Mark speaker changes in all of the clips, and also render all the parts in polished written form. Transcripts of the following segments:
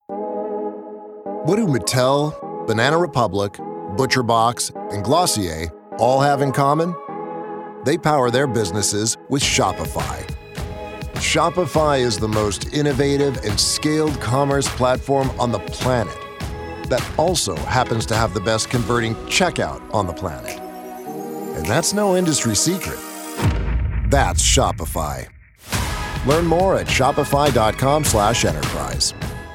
Speaker 1: What do Mattel, Banana Republic, ButcherBox, and Glossier all have in common? They power their businesses with Shopify. Shopify is the most innovative and scaled commerce platform on the planet that also happens to have the best converting checkout on the planet. And that's no industry secret. That's Shopify. Learn more at shopify.com/enterprise.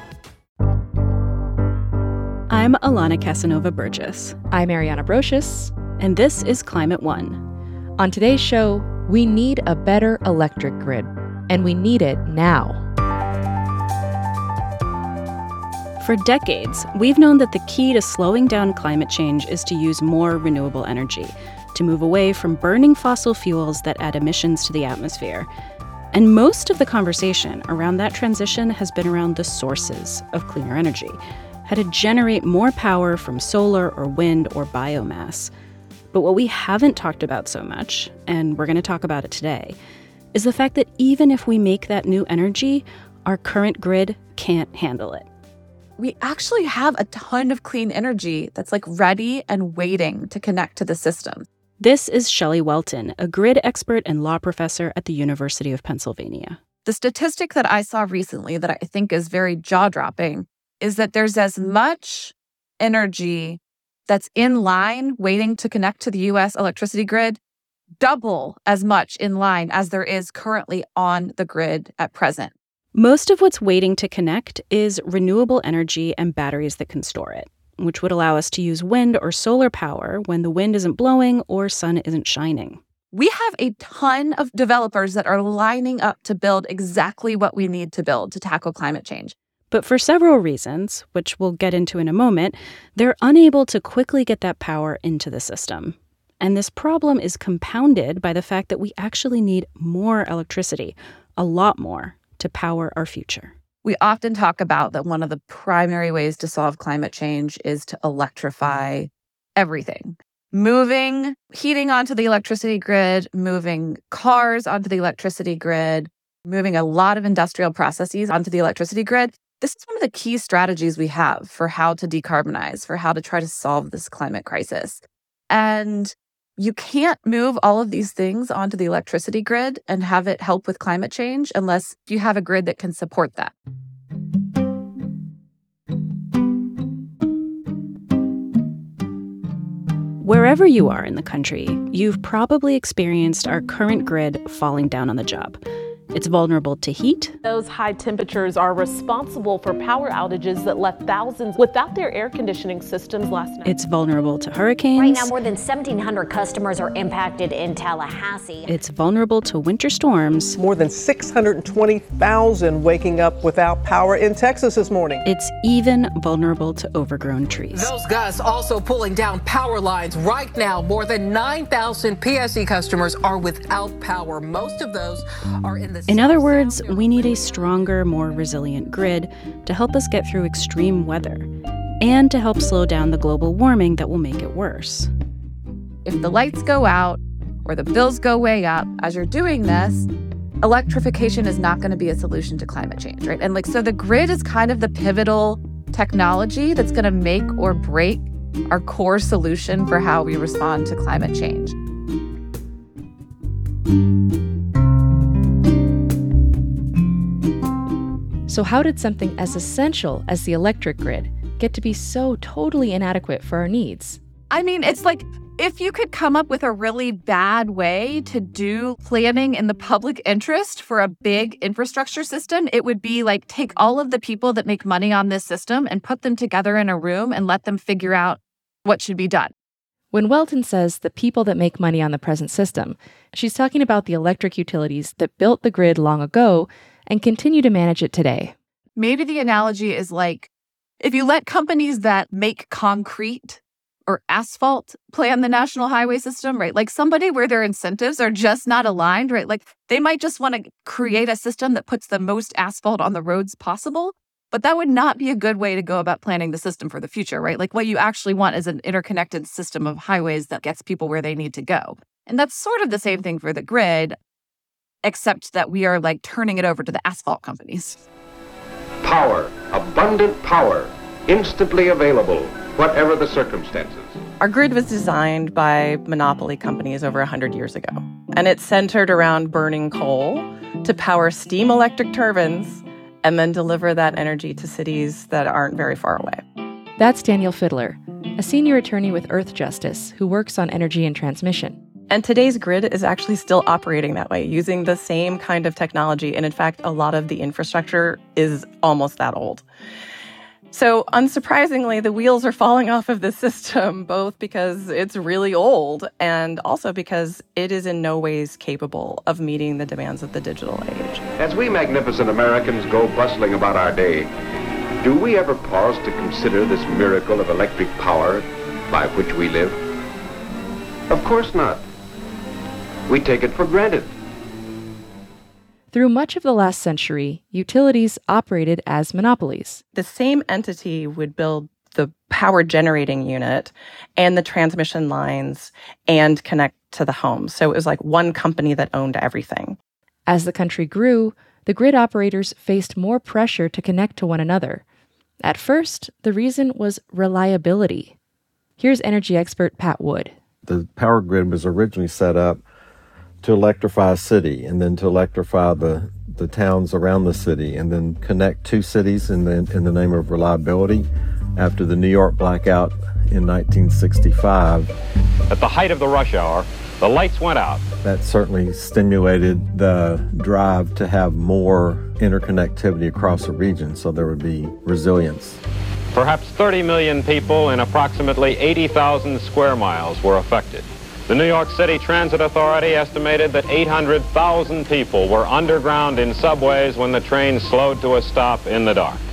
Speaker 2: I'm Alana Casanova Burgess.
Speaker 3: I'm Ariana Brocious.
Speaker 2: And this is Climate One.
Speaker 3: On today's show, we need a better electric grid, and we need it now.
Speaker 2: For decades, we've known that the key to slowing down climate change is to use more renewable energy, to move away from burning fossil fuels that add emissions to the atmosphere. And most of the conversation around that transition has been around the sources of cleaner energy, how to generate more power from solar or wind or biomass. But what we haven't talked about so much, and we're going to talk about it today, is the fact that even if we make that new energy, our current grid can't handle it.
Speaker 4: We actually have a ton of clean energy that's ready and waiting to connect to the system.
Speaker 2: This is Shelley Welton, a grid expert and law professor at the University of Pennsylvania.
Speaker 4: The statistic that I saw recently that I think is very jaw-dropping is that there's as much energy that's in line waiting to connect to the U.S. electricity grid, double as much in line as there is currently on the grid at present.
Speaker 2: Most of what's waiting to connect is renewable energy and batteries that can store it, which would allow us to use wind or solar power when the wind isn't blowing or sun isn't shining.
Speaker 4: We have a ton of developers that are lining up to build exactly what we need to build to tackle climate change.
Speaker 2: But for several reasons, which we'll get into in a moment, they're unable to quickly get that power into the system. And this problem is compounded by the fact that we actually need more electricity, a lot more, to power our future.
Speaker 4: We often talk about that one of the primary ways to solve climate change is to electrify everything. Moving heating onto the electricity grid, moving cars onto the electricity grid, moving a lot of industrial processes onto the electricity grid. This is one of the key strategies we have for how to decarbonize, for how to try to solve this climate crisis. And you can't move all of these things onto the electricity grid and have it help with climate change unless you have a grid that can support that.
Speaker 2: Wherever you are in the country, you've probably experienced our current grid falling down on the job. It's vulnerable to heat.
Speaker 5: Those high temperatures are responsible for power outages that left thousands without their air conditioning systems last night.
Speaker 2: It's vulnerable to hurricanes.
Speaker 6: Right now, more than 1,700 customers are impacted in Tallahassee.
Speaker 2: It's vulnerable to winter storms.
Speaker 7: More than 620,000 waking up without power in Texas this morning.
Speaker 2: It's even vulnerable to overgrown trees.
Speaker 8: Those gusts also pulling down power lines. Right now, more than 9,000 PSE customers are without power. Most of those are in the
Speaker 2: In other words, we need a stronger, more resilient grid to help us get through extreme weather and to help slow down the global warming that will make it worse.
Speaker 4: If the lights go out or the bills go way up as you're doing this, electrification is not going to be a solution to climate change, right? And so the grid is kind of the pivotal technology that's going to make or break our core solution for how we respond to climate change.
Speaker 3: So how did something as essential as the electric grid get to be so totally inadequate for our needs?
Speaker 4: I mean, it's if you could come up with a really bad way to do planning in the public interest for a big infrastructure system, it would be take all of the people that make money on this system and put them together in a room and let them figure out what should be done.
Speaker 3: When Welton says the people that make money on the present system, she's talking about the electric utilities that built the grid long ago and continue to manage it today.
Speaker 4: Maybe the analogy is if you let companies that make concrete or asphalt plan the national highway system, right? Somebody where their incentives are just not aligned, right? They might just want to create a system that puts the most asphalt on the roads possible, but that would not be a good way to go about planning the system for the future, right? What you actually want is an interconnected system of highways that gets people where they need to go. And that's sort of the same thing for the grid, except that we are turning it over to the asphalt companies.
Speaker 9: power, abundant power, instantly available, whatever the circumstances.
Speaker 10: Our grid was designed by monopoly companies over 100 years ago, and it's centered around burning coal to power steam electric turbines and then deliver that energy to cities that aren't very far away.
Speaker 3: That's Danielle Fiddler, a senior attorney with Earth Justice who works on energy and transmission.
Speaker 10: And today's grid is actually still operating that way, using the same kind of technology. And in fact, a lot of the infrastructure is almost that old. So unsurprisingly, the wheels are falling off of this system, both because it's really old and also because it is in no ways capable of meeting the demands of the digital age.
Speaker 9: As we magnificent Americans go bustling about our day, do we ever pause to consider this miracle of electric power by which we live? Of course not. We take it for granted.
Speaker 3: Through much of the last century, utilities operated as monopolies.
Speaker 10: The same entity would build the power generating unit and the transmission lines and connect to the home. So it was like one company that owned everything.
Speaker 3: As the country grew, the grid operators faced more pressure to connect to one another. At first, the reason was reliability. Here's energy expert Pat Wood.
Speaker 11: The power grid was originally set up to electrify a city and then to electrify the towns around the city and then connect two cities in the name of reliability after the New York blackout in 1965.
Speaker 12: At the height of the rush hour, the lights went out.
Speaker 11: That certainly stimulated the drive to have more interconnectivity across the region so there would be resilience.
Speaker 12: Perhaps 30 million people in approximately 80,000 square miles were affected. The New York City Transit Authority estimated that 800,000 people were underground in subways when the train slowed to a stop in the dark.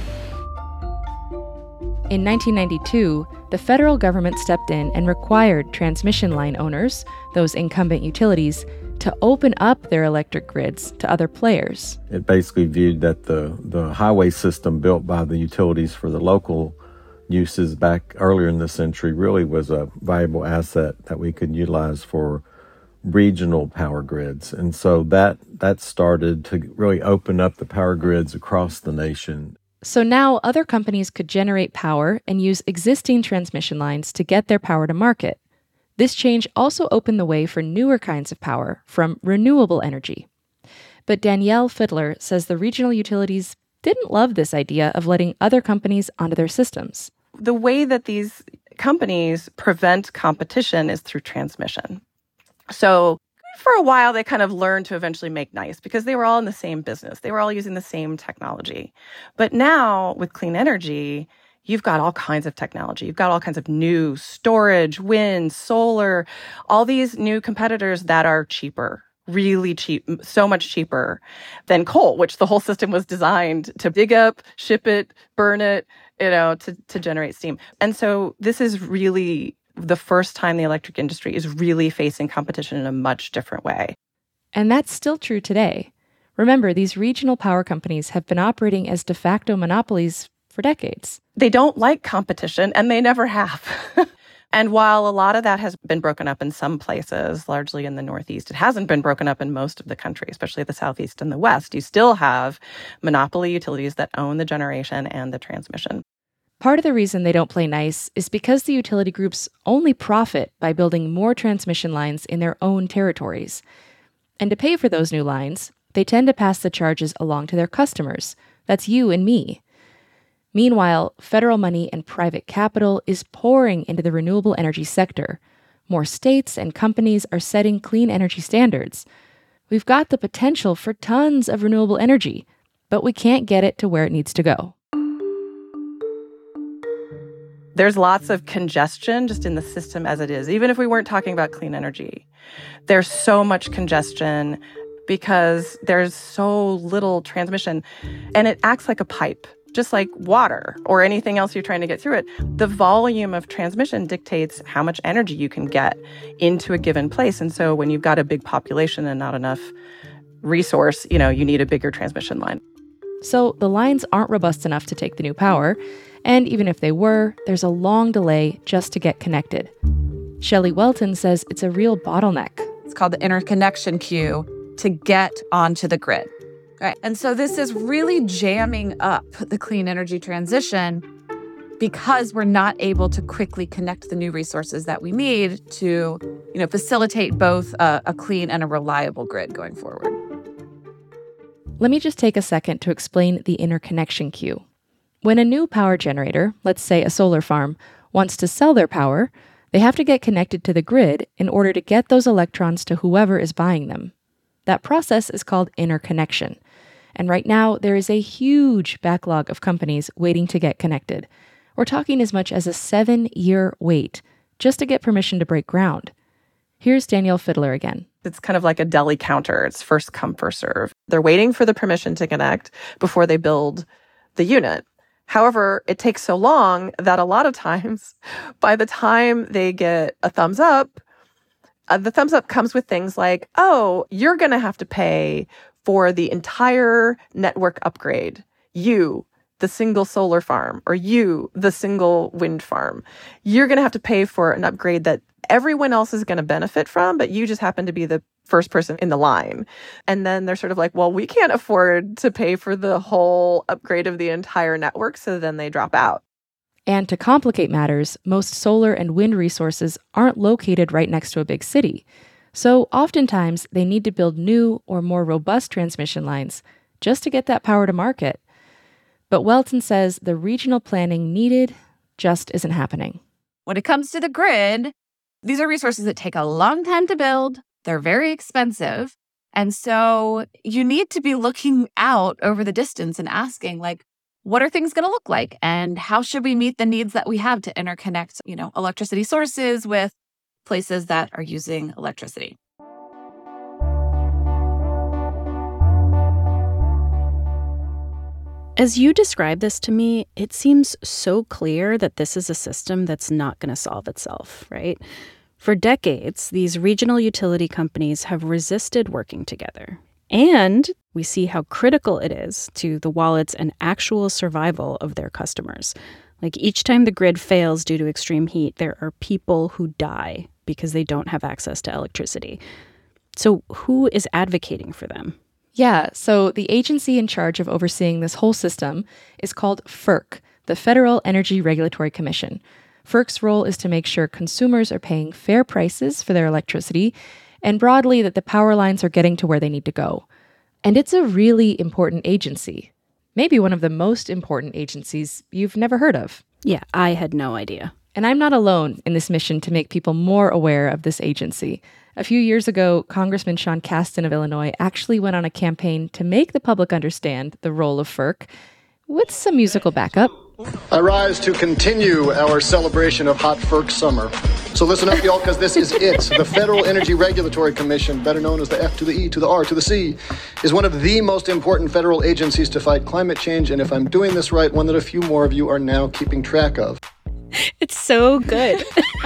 Speaker 3: In 1992, the federal government stepped in and required transmission line owners, those incumbent utilities, to open up their electric grids to other players.
Speaker 11: It basically viewed that the highway system built by the utilities for the local uses back earlier in the century really was a valuable asset that we could utilize for regional power grids. And so that started to really open up the power grids across the nation.
Speaker 3: So now other companies could generate power and use existing transmission lines to get their power to market. This change also opened the way for newer kinds of power from renewable energy. But Danielle Fiddler says the regional utilities didn't love this idea of letting other companies onto their systems.
Speaker 10: The way that these companies prevent competition is through transmission. So for a while, they kind of learned to eventually make nice because they were all in the same business. They were all using the same technology. But now with clean energy, you've got all kinds of technology. You've got all kinds of new storage, wind, solar, all these new competitors that are cheaper, really cheap, so much cheaper than coal, which the whole system was designed to dig up, ship it, burn it, to generate steam. And so this is really the first time the electric industry is really facing competition in a much different way.
Speaker 3: And that's still true today. Remember, these regional power companies have been operating as de facto monopolies for decades.
Speaker 10: They don't like competition, and they never have. And while a lot of that has been broken up in some places, largely in the Northeast, it hasn't been broken up in most of the country, especially the Southeast and the West. You still have monopoly utilities that own the generation and the transmission.
Speaker 3: Part of the reason they don't play nice is because the utility groups only profit by building more transmission lines in their own territories. And to pay for those new lines, they tend to pass the charges along to their customers. That's you and me. Meanwhile, federal money and private capital is pouring into the renewable energy sector. More states and companies are setting clean energy standards. We've got the potential for tons of renewable energy, but we can't get it to where it needs to go.
Speaker 10: There's lots of congestion just in the system as it is, even if we weren't talking about clean energy. There's so much congestion because there's so little transmission, and it acts like a pipe. Just like water or anything else you're trying to get through it. The volume of transmission dictates how much energy you can get into a given place. And so when you've got a big population and not enough resource, you need a bigger transmission line.
Speaker 3: So the lines aren't robust enough to take the new power. And even if they were, there's a long delay just to get connected. Shelley Welton says it's a real bottleneck.
Speaker 4: It's called the interconnection queue to get onto the grid. Right. And so this is really jamming up the clean energy transition because we're not able to quickly connect the new resources that we need to, facilitate both a clean and a reliable grid going forward.
Speaker 3: Let me just take a second to explain the interconnection queue. When a new power generator, let's say a solar farm, wants to sell their power, they have to get connected to the grid in order to get those electrons to whoever is buying them. That process is called interconnection. And right now, there is a huge backlog of companies waiting to get connected. We're talking as much as a 7-year wait just to get permission to break ground. Here's Danielle Fiddler again.
Speaker 10: It's kind of like a deli counter. It's first come, first serve. They're waiting for the permission to connect before they build the unit. However, it takes so long that a lot of times, by the time they get a thumbs up, the thumbs up comes with things like, oh, you're going to have to pay for the entire network upgrade. You, the single solar farm, or you, the single wind farm. You're going to have to pay for an upgrade that everyone else is going to benefit from, but you just happen to be the first person in the line. And then they're sort of like, well, we can't afford to pay for the whole upgrade of the entire network, so then they drop out.
Speaker 3: And to complicate matters, most solar and wind resources aren't located right next to a big city. So oftentimes, they need to build new or more robust transmission lines just to get that power to market. But Welton says the regional planning needed just isn't happening.
Speaker 4: When it comes to the grid, these are resources that take a long time to build. They're very expensive. And so you need to be looking out over the distance and asking, like, what are things going to look like? And how should we meet the needs that we have to interconnect, electricity sources with places that are using electricity?
Speaker 2: As you describe this to me, it seems so clear that this is a system that's not going to solve itself, right? For decades, these regional utility companies have resisted working together. And we see how critical it is to the wallets and actual survival of their customers. Like each time the grid fails due to extreme heat, there are people who die because they don't have access to electricity. So who is advocating for them?
Speaker 3: Yeah, so the agency in charge of overseeing this whole system is called FERC, the Federal Energy Regulatory Commission. FERC's role is to make sure consumers are paying fair prices for their electricity, and broadly that the power lines are getting to where they need to go. And it's a really important agency. Maybe one of the most important agencies you've never heard of.
Speaker 2: Yeah, I had no idea.
Speaker 3: And I'm not alone in this mission to make people more aware of this agency. A few years ago, Congressman Sean Casten of Illinois actually went on a campaign to make the public understand the role of FERC with some musical backup.
Speaker 13: I rise to continue our celebration of hot FERC summer. So listen up, y'all, because this is it. The Federal Energy Regulatory Commission, better known as the F to the E to the R to the C, is one of the most important federal agencies to fight climate change, and if I'm doing this right, one that a few more of you are now keeping track of.
Speaker 2: It's so good.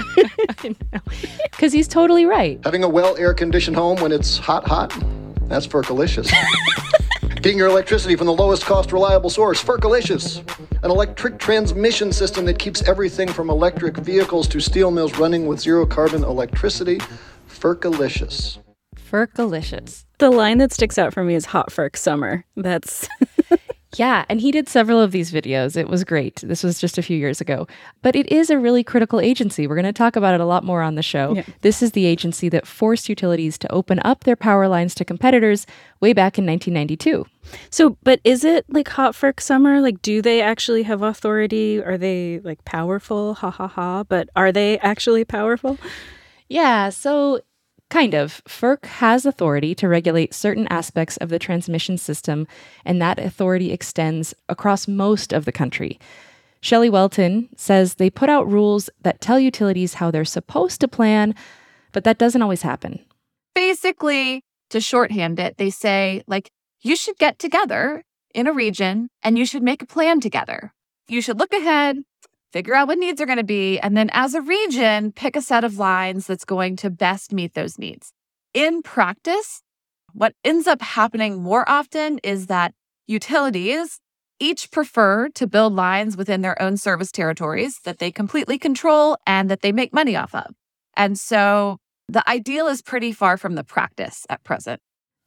Speaker 3: I know. Because he's totally right.
Speaker 13: Having a well-air-conditioned home when it's hot, that's FERCalicious. Getting your electricity from the lowest cost reliable source, FERCalicious. An electric transmission system that keeps everything from electric vehicles to steel mills running with zero carbon electricity, FERCalicious.
Speaker 3: FERCalicious.
Speaker 2: The line that sticks out for me is hot FERC summer. That's...
Speaker 3: Yeah, and he did several of these videos. It was great. This was just a few years ago. But it is a really critical agency. We're going to talk about it a lot more on the show. Yeah. This is the agency that forced utilities to open up their power lines to competitors way back in 1992.
Speaker 2: So, but is it like hot FERC summer? Like, do they actually have authority? Are they like powerful? Ha ha ha. But are they actually powerful?
Speaker 3: Yeah, so... Kind of. FERC has authority to regulate certain aspects of the transmission system, and that authority extends across most of the country. Shelley Welton says they put out rules that tell utilities how they're supposed to plan, but that doesn't always happen.
Speaker 4: Basically, to shorthand it, they say, like, you should get together in a region and you should make a plan together. You should look ahead, figure out what needs are going to be, and then as a region, pick a set of lines that's going to best meet those needs. In practice, what ends up happening more often is that utilities each prefer to build lines within their own service territories that they completely control and that they make money off of. And so the ideal is pretty far from the practice at present.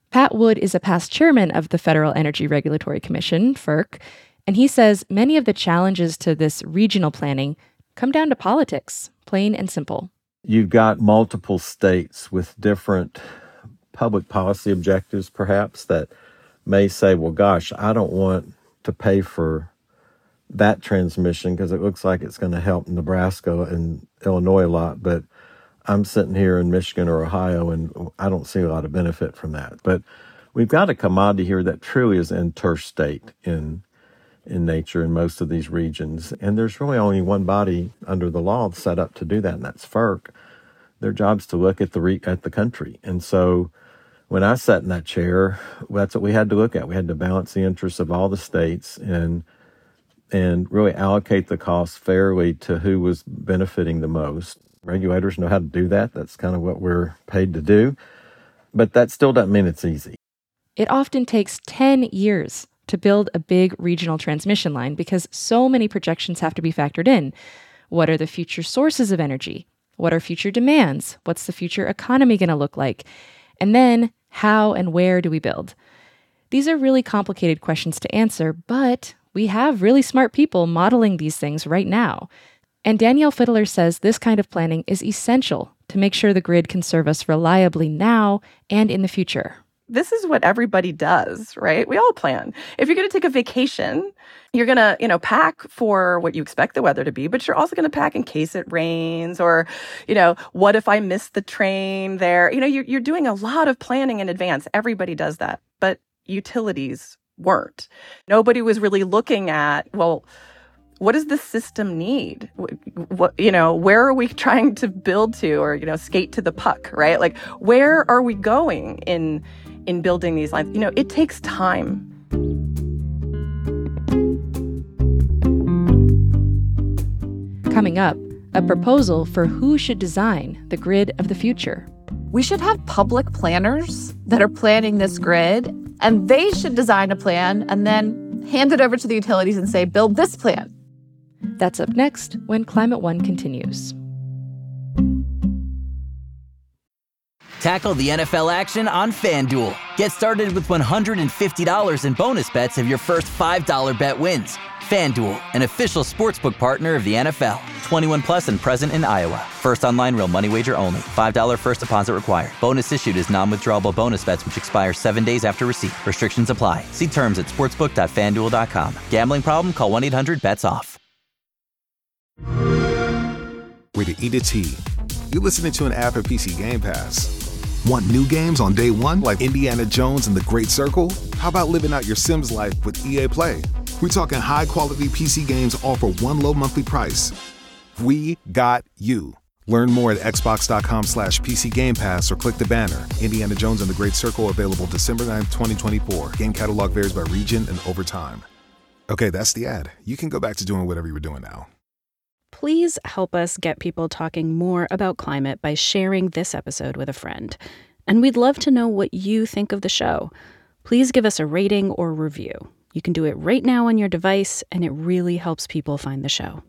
Speaker 3: Pat Wood is a past chairman of the Federal Energy Regulatory Commission, FERC, and he says many of the challenges to this regional planning come down to politics, plain and simple.
Speaker 11: You've got multiple states with different public policy objectives, perhaps, that may say, well, gosh, I don't want to pay for that transmission because it looks like it's going to help Nebraska and Illinois a lot, but I'm sitting here in Michigan or Ohio and I don't see a lot of benefit from that. But we've got a commodity here that truly is interstate in nature in most of these regions. And there's really only one body under the law set up to do that, and that's FERC. Their job's to look at the country. And so when I sat in that chair, that's what we had to look at. We had to balance the interests of all the states and really allocate the costs fairly to who was benefiting the most. Regulators know how to do that. That's kind of what we're paid to do. But that still doesn't mean it's easy.
Speaker 3: It often takes 10 years to build a big regional transmission line because so many projections have to be factored in. What are the future sources of energy? What are future demands? What's the future economy going to look like? And then, how and where do we build? These are really complicated questions to answer, but we have really smart people modeling these things right now. And Danielle Fiddler says this kind of planning is essential to make sure the grid can serve us reliably now and in the future.
Speaker 10: This is what everybody does, right? We all plan. If you're going to take a vacation, you're going to, pack for what you expect the weather to be, but you're also going to pack in case it rains or, what if I miss the train there? You're doing a lot of planning in advance. Everybody does that, but utilities weren't. Nobody was really looking at, well, what does the system need? Where are we trying to build to or, skate to the puck, right? Like, where are we going in building these lines? It takes time.
Speaker 3: Coming up, a proposal for who should design the grid of the future.
Speaker 4: We should have public planners that are planning this grid, and they should design a plan and then hand it over to the utilities and say, build this plan.
Speaker 3: That's up next when Climate One continues.
Speaker 14: Tackle the NFL action on FanDuel. Get started with $150 in bonus bets if your first $5 bet wins. FanDuel, an official sportsbook partner of the NFL. 21 plus and present in Iowa. First online real money wager only. $5 first deposit required. Bonus issued as non-withdrawable bonus bets which expire 7 days after receipt. Restrictions apply. See terms at sportsbook.fanduel.com. Gambling problem? Call 1-800-BETS-OFF.
Speaker 15: Rated E to T. You're listening to an ad for PC Game Pass. Want new games on day one like Indiana Jones and the Great Circle? How about living out your Sims life with EA Play? We're talking high-quality PC games all for one low monthly price. We got you. Learn more at xbox.com/PC Game Pass or click the banner. Indiana Jones and the Great Circle available December 9th, 2024. Game catalog varies by region and over time. Okay, that's the ad. You can go back to doing whatever you were doing now.
Speaker 2: Please help us get people talking more about climate by sharing this episode with a friend. And we'd love to know what you think of the show. Please give us a rating or review. You can do it right now on your device, and it really helps people find the show.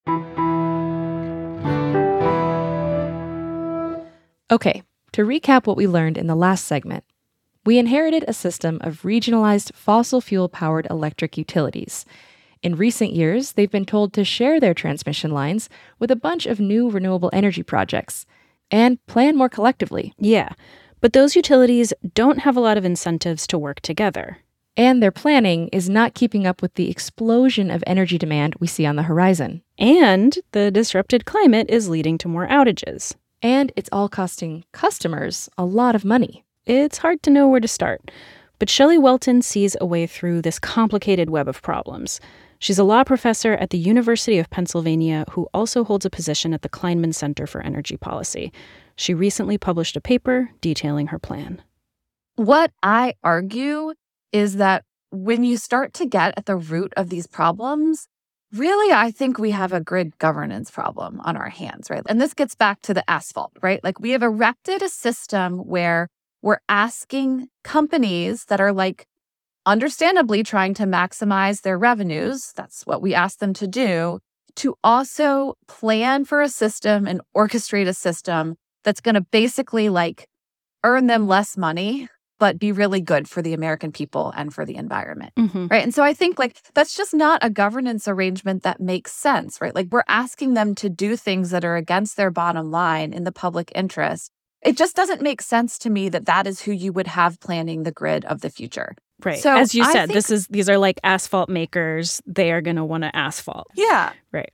Speaker 3: Okay, to recap what we learned in the last segment, we inherited a system of regionalized fossil fuel-powered electric utilities. In recent years, they've been told to share their transmission lines with a bunch of new renewable energy projects and plan more collectively.
Speaker 2: Yeah, but those utilities don't have a lot of incentives to work together.
Speaker 3: And their planning is not keeping up with the explosion of energy demand we see on the horizon.
Speaker 2: And the disrupted climate is leading to more outages.
Speaker 3: And it's all costing customers a lot of money.
Speaker 2: It's hard to know where to start. But Shelley Welton sees a way through this complicated web of problems. She's a law professor at the University of Pennsylvania who also holds a position at the Kleinman Center for Energy Policy. She recently published a paper detailing her plan.
Speaker 4: What I argue is that when you start to get at the root of these problems, really, I think we have a grid governance problem on our hands, right? And this gets back to the asphalt, right? Like, we have erected a system where we're asking companies that are, like, understandably trying to maximize their revenues, that's what we ask them to do, to also plan for a system and orchestrate a system that's going to basically, like, earn them less money, but be really good for the American people and for the environment,
Speaker 2: Mm-hmm.
Speaker 4: right? And so I think like that's just not a governance arrangement that makes sense, right? Like we're asking them to do things that are against their bottom line in the public interest. It just doesn't make sense to me that that is who you would have planning the grid of the future.
Speaker 2: Right.
Speaker 4: So
Speaker 2: as you
Speaker 4: I
Speaker 2: said,
Speaker 4: think-
Speaker 2: these are like asphalt makers. They are going to want to asphalt.
Speaker 4: Yeah.
Speaker 2: Right.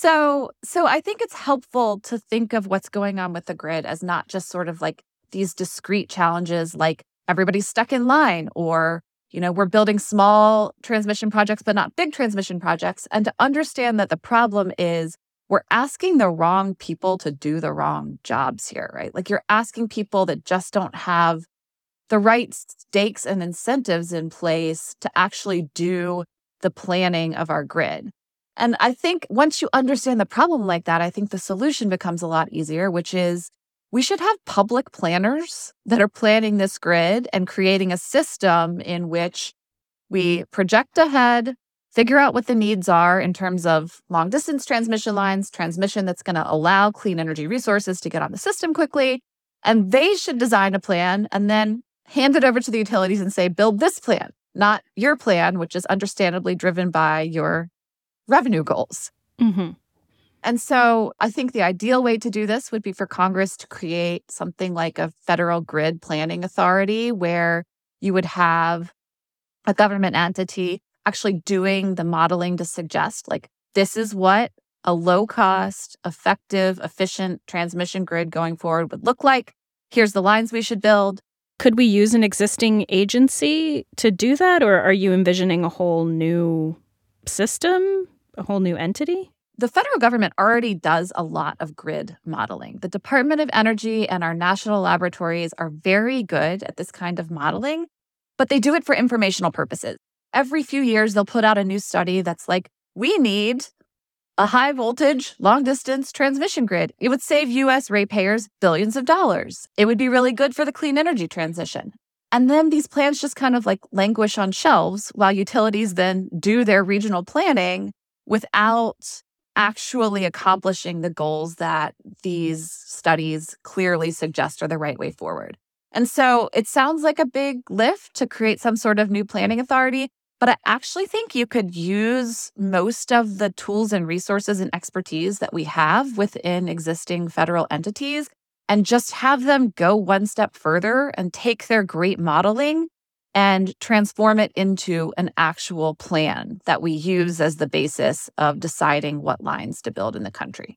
Speaker 4: So I think it's helpful to think of what's going on with the grid as not just sort of like these discrete challenges like everybody's stuck in line or, we're building small transmission projects, but not big transmission projects. And to understand that the problem is we're asking the wrong people to do the wrong jobs here, right? Like you're asking people that just don't have the right stakes and incentives in place to actually do the planning of our grid. And I think once you understand the problem like that, I think the solution becomes a lot easier, which is we should have public planners that are planning this grid and creating a system in which we project ahead, figure out what the needs are in terms of long distance transmission lines, transmission that's going to allow clean energy resources to get on the system quickly. And they should design a plan and then hand it over to the utilities and say, build this plan, not your plan, which is understandably driven by your revenue goals.
Speaker 2: Mm-hmm.
Speaker 4: And so I think the ideal way to do this would be for Congress to create something like a federal grid planning authority where you would have a government entity actually doing the modeling to suggest, like, this is what a low-cost, effective, efficient transmission grid going forward would look like. Here's the lines we should build.
Speaker 2: Could we use an existing agency to do that, or are you envisioning a whole new system, a whole new entity?
Speaker 4: The federal government already does a lot of grid modeling. The Department of Energy and our national laboratories are very good at this kind of modeling, but they do it for informational purposes. Every few years, they'll put out a new study that's like, we need a high voltage, long distance transmission grid. It would save U.S. ratepayers billions of dollars. It would be really good for the clean energy transition. And then these plans just kind of like languish on shelves while utilities then do their regional planning without actually accomplishing the goals that these studies clearly suggest are the right way forward. And so it sounds like a big lift to create some sort of new planning authority, but I actually think you could use most of the tools and resources and expertise that we have within existing federal entities and just have them go one step further and take their great modeling and transform it into an actual plan that we use as the basis of deciding what lines to build in the country.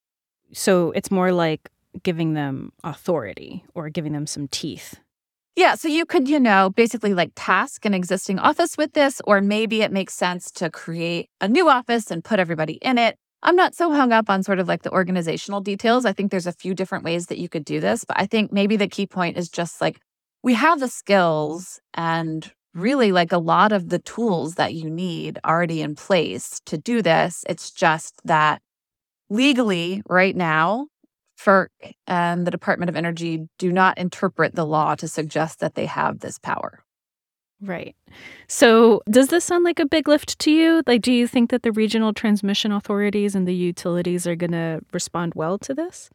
Speaker 2: So it's more like giving them authority or giving them some teeth.
Speaker 4: Yeah, so you could, basically like task an existing office with this, or maybe it makes sense to create a new office and put everybody in it. I'm not so hung up on sort of like the organizational details. I think there's a few different ways that you could do this, but I think maybe the key point is just like, we have the skills and really like a lot of the tools that you need already in place to do this. It's just that legally right now, FERC and the Department of Energy do not interpret the law to suggest that they have this power.
Speaker 2: Right. So does this sound like a big lift to you? Like, do you think that the regional transmission authorities and the utilities are going to respond well to this?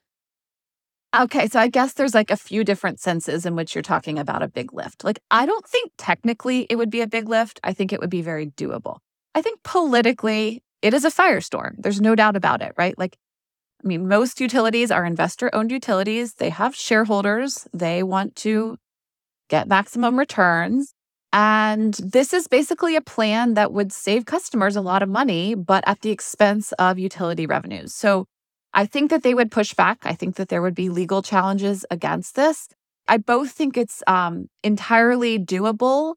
Speaker 4: Okay, so I guess there's like a few different senses in which you're talking about a big lift. Like, I don't think technically it would be a big lift. I think it would be very doable. I think politically it is a firestorm. There's no doubt about it, right? Like, I mean, most utilities are investor-owned utilities. They have shareholders. They want to get maximum returns. And this is basically a plan that would save customers a lot of money, but at the expense of utility revenues. So I think that they would push back. I think that there would be legal challenges against this. I both think it's entirely doable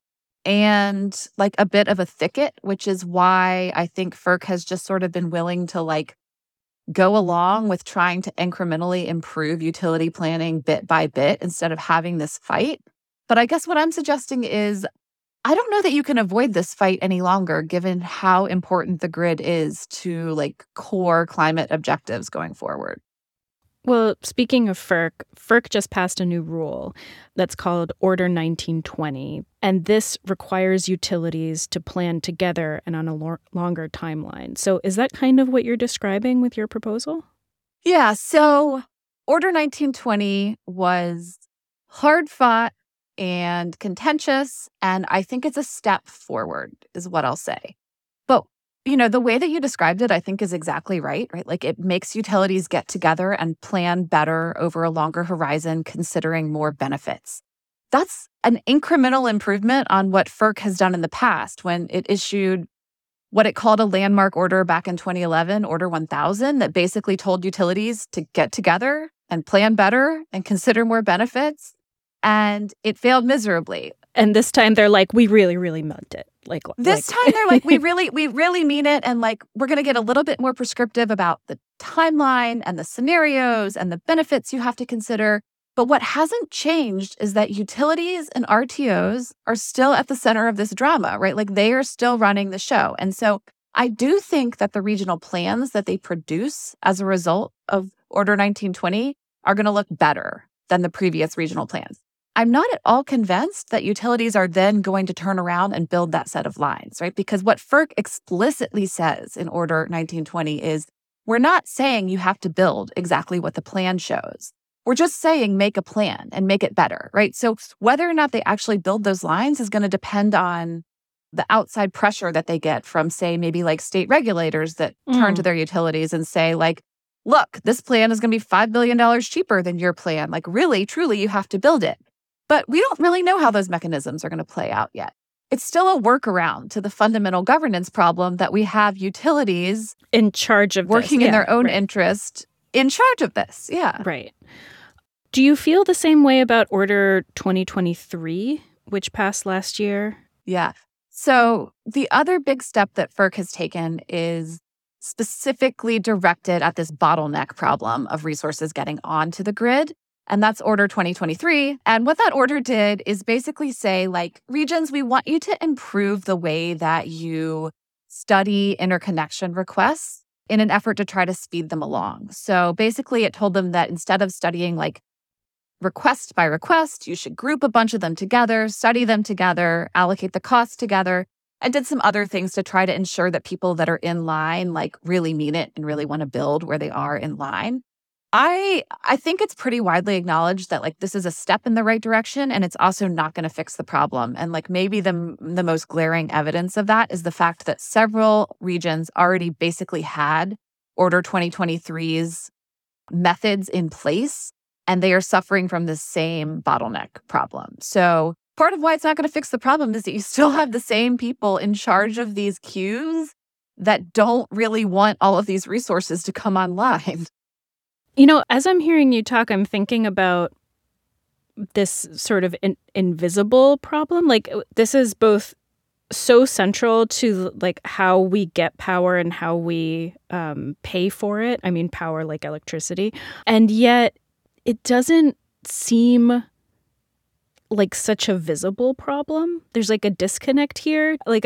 Speaker 4: and like a bit of a thicket, which is why I think FERC has just sort of been willing to like go along with trying to incrementally improve utility planning bit by bit instead of having this fight. But I guess what I'm suggesting is I don't know that you can avoid this fight any longer, given how important the grid is to like core climate objectives going forward.
Speaker 2: Well, speaking of FERC just passed a new rule that's called Order 1920, and this requires utilities to plan together and on a longer timeline. So is that kind of what you're describing with your proposal?
Speaker 4: Yeah, so Order 1920 was hard-fought, and contentious. And I think it's a step forward, is what I'll say. But, the way that you described it, I think is exactly right? Like it makes utilities get together and plan better over a longer horizon, considering more benefits. That's an incremental improvement on what FERC has done in the past when it issued what it called a landmark order back in 2011, Order 1000, that basically told utilities to get together and plan better and consider more benefits. And it failed miserably.
Speaker 2: And this time they're like, we really, really meant it.
Speaker 4: This time they're like, we really mean it. And we're going to get a little bit more prescriptive about the timeline and the scenarios and the benefits you have to consider. But what hasn't changed is that utilities and RTOs are still at the center of this drama, right? Like they are still running the show. And so I do think that the regional plans that they produce as a result of Order 1920 are going to look better than the previous regional plans. I'm not at all convinced that utilities are then going to turn around and build that set of lines, right? Because what FERC explicitly says in Order 1920 is, we're not saying you have to build exactly what the plan shows. We're just saying make a plan and make it better, right? So whether or not they actually build those lines is going to depend on the outside pressure that they get from, say, maybe like state regulators that turn to their utilities and say, like, look, this plan is going to be $5 billion cheaper than your plan. Like, really, truly, you have to build it. But we don't really know how those mechanisms are going to play out yet. It's still a workaround to the fundamental governance problem that we have utilities
Speaker 2: in charge of
Speaker 4: working in their own interest, in charge of this. Yeah.
Speaker 2: Right. Do you feel the same way about Order 2023, which passed last year?
Speaker 4: Yeah. So the other big step that FERC has taken is specifically directed at this bottleneck problem of resources getting onto the grid. And that's Order 2023. And what that order did is basically say, like, regions, we want you to improve the way that you study interconnection requests in an effort to try to speed them along. So basically, it told them that instead of studying like request by request, you should group a bunch of them together, study them together, allocate the costs together, and did some other things to try to ensure that people that are in line like really mean it and really want to build where they are in line. I think it's pretty widely acknowledged that like this is a step in the right direction, and it's also not going to fix the problem. And like maybe the most glaring evidence of that is the fact that several regions already basically had Order 2023's methods in place, and they are suffering from the same bottleneck problem. So part of why it's not going to fix the problem is that you still have the same people in charge of these queues that don't really want all of these resources to come online.
Speaker 2: As I'm hearing you talk, I'm thinking about this sort of invisible problem. Like, this is both so central to, like, how we get power and how we pay for it. I mean, power like electricity. And yet, it doesn't seem like such a visible problem. There's, like, a disconnect here. Like,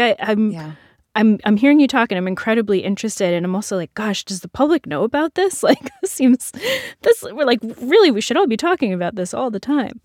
Speaker 2: I'm hearing you talk and I'm incredibly interested, and I'm also like, gosh, does the public know about this? Like, we're like, really, we should all be talking about this all the time.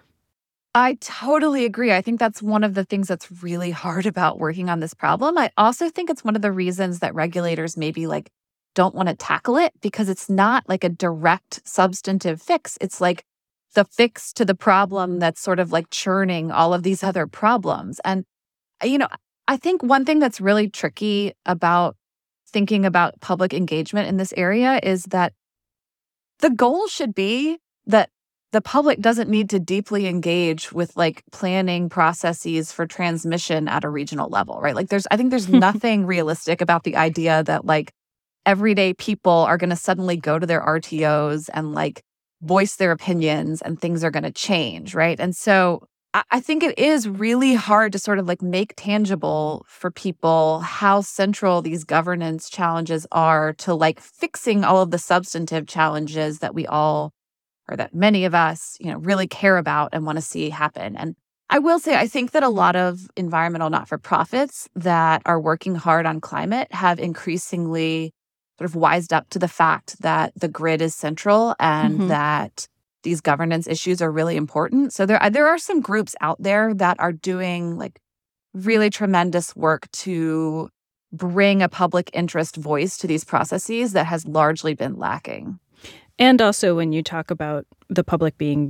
Speaker 4: I totally agree. I think that's one of the things that's really hard about working on this problem. I also think it's one of the reasons that regulators maybe like don't want to tackle it, because it's not like a direct substantive fix. It's like the fix to the problem that's sort of like churning all of these other problems. And, I think one thing that's really tricky about thinking about public engagement in this area is that the goal should be that the public doesn't need to deeply engage with like planning processes for transmission at a regional level, right? Like I think there's nothing realistic about the idea that like everyday people are going to suddenly go to their RTOs and like voice their opinions and things are going to change, right? And so I think it is really hard to sort of like make tangible for people how central these governance challenges are to like fixing all of the substantive challenges that we all, or that many of us, really care about and want to see happen. And I will say, I think that a lot of environmental not-for-profits that are working hard on climate have increasingly sort of wised up to the fact that the grid is central and that these governance issues are really important. So there are some groups out there that are doing like really tremendous work to bring a public interest voice to these processes that has largely been lacking.
Speaker 2: And also when you talk about the public being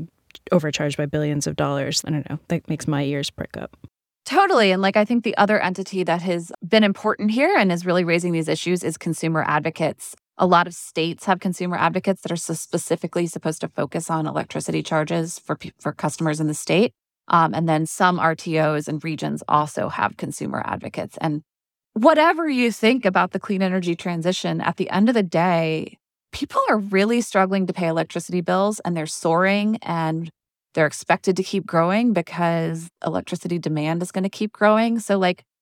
Speaker 2: overcharged by billions of dollars. I don't know. That makes my ears prick up.
Speaker 4: Totally. And I think the other entity that has been important here and is really raising these issues is consumer advocates. A lot of states have consumer advocates that are specifically supposed to focus on electricity charges for customers in the state. And then some RTOs and regions also have consumer advocates. And whatever you think about the clean energy transition, at the end of the day, people are really struggling to pay electricity bills, and they're soaring, and they're expected to keep growing because electricity demand is going to keep growing. So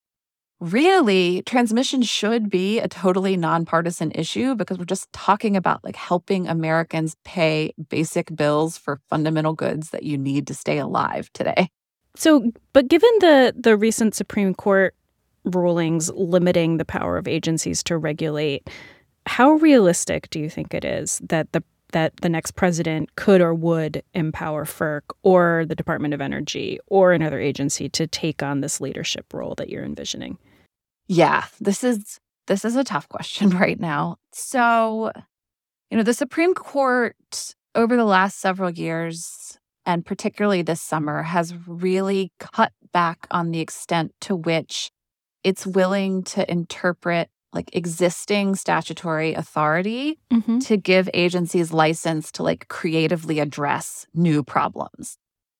Speaker 4: really, transmission should be a totally nonpartisan issue because we're just talking about helping Americans pay basic bills for fundamental goods that you need to stay alive today.
Speaker 2: So, but given the recent Supreme Court rulings limiting the power of agencies to regulate, how realistic do you think it is that the next president could or would empower FERC or the Department of Energy or another agency to take on this leadership role that you're envisioning?
Speaker 4: Yeah, this is a tough question right now. So, the Supreme Court over the last several years, and particularly this summer, has really cut back on the extent to which it's willing to interpret existing statutory authority to give agencies license to creatively address new problems.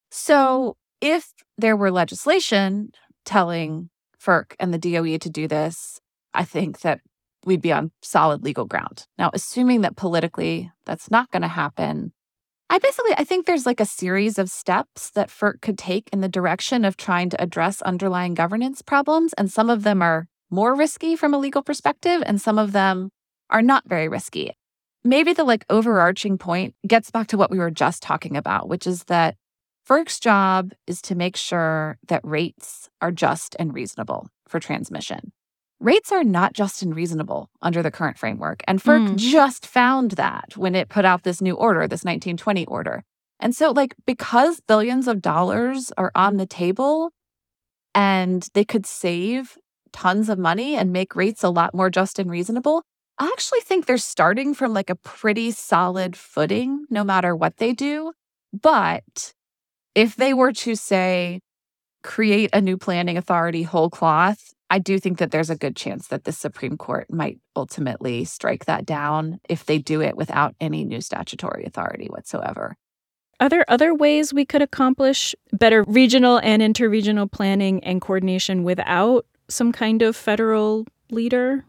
Speaker 4: So if there were legislation telling FERC and the DOE to do this, I think that we'd be on solid legal ground. Now, assuming that politically that's not going to happen, I think there's a series of steps that FERC could take in the direction of trying to address underlying governance problems, and some of them are more risky from a legal perspective, and some of them are not very risky. Maybe the overarching point gets back to what we were just talking about, which is that FERC's job is to make sure that rates are just and reasonable for transmission. Rates are not just and reasonable under the current framework, and FERC just found that when it put out this new order, this 1920 order. And so, because billions of dollars are on the table and they could save tons of money and make rates a lot more just and reasonable, I actually think they're starting from a pretty solid footing no matter what they do. But if they were to, say, create a new planning authority whole cloth, I do think that there's a good chance that the Supreme Court might ultimately strike that down if they do it without any new statutory authority whatsoever.
Speaker 2: Are there other ways we could accomplish better regional and interregional planning and coordination without some kind of federal leader?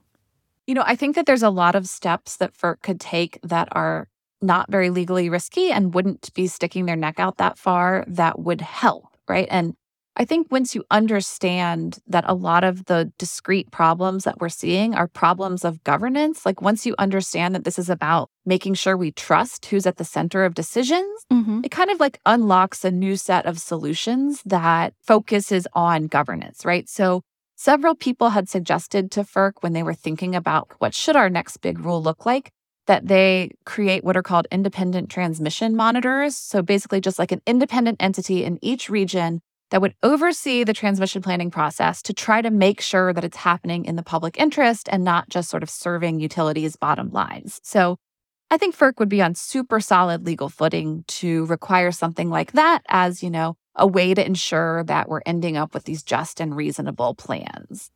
Speaker 4: I think that there's a lot of steps that FERC could take that are not very legally risky and wouldn't be sticking their neck out that far that would help, right? And I think once you understand that a lot of the discrete problems that we're seeing are problems of governance, once you understand that this is about making sure we trust who's at the center of decisions, it kind of unlocks a new set of solutions that focuses on governance, right? So several people had suggested to FERC when they were thinking about what should our next big rule look like, that they create what are called independent transmission monitors. So basically just an independent entity in each region that would oversee the transmission planning process to try to make sure that it's happening in the public interest and not just sort of serving utilities' bottom lines. So I think FERC would be on super solid legal footing to require something like that as, a way to ensure that we're ending up with these just and reasonable plans.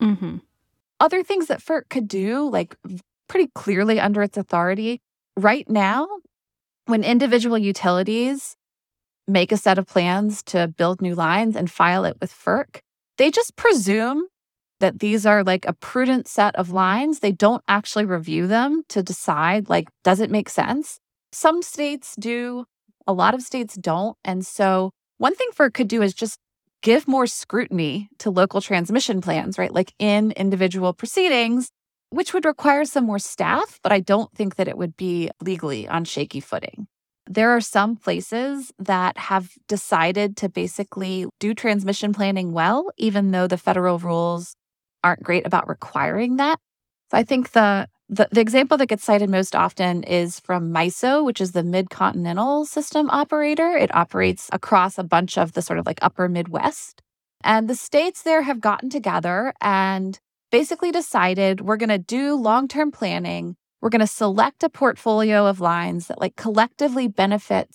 Speaker 4: Other things that FERC could do, pretty clearly under its authority, right now, when individual utilities make a set of plans to build new lines and file it with FERC, they just presume that these are a prudent set of lines. They don't actually review them to decide, does it make sense? Some states do, a lot of states don't. And so one thing FERC could do is just give more scrutiny to local transmission plans, right? In individual proceedings, which would require some more staff, but I don't think that it would be legally on shaky footing. There are some places that have decided to basically do transmission planning well, even though the federal rules aren't great about requiring that. So I think the example that gets cited most often is from MISO, which is the Mid-Continental System Operator. It operates across a bunch of the sort of upper Midwest. And the states there have gotten together and basically decided we're going to do long-term planning. We're going to select a portfolio of lines that collectively benefits